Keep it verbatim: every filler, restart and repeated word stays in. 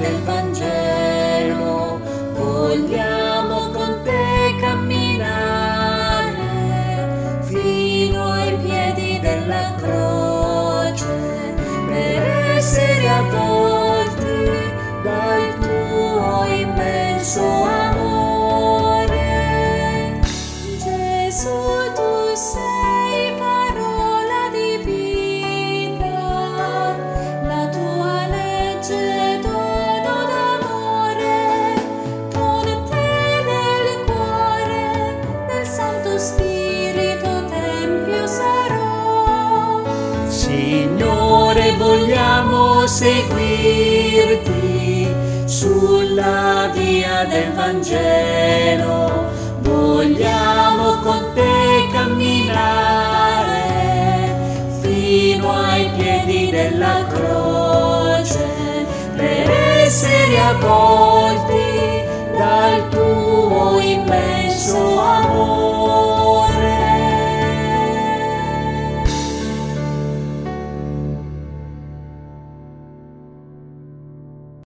del Vangelo, vogliamo con te camminare fino ai piedi della croce per essere avvolti dal tuo immenso amore. Gesù, tu sei parola di vita, la tua legge dono d'amore, con te nel cuore del Santo Spirito tempio sarò. Signore, vogliamo seguirti sulla via del Vangelo, vogliamo con te camminare fino ai piedi della croce per essere avvolti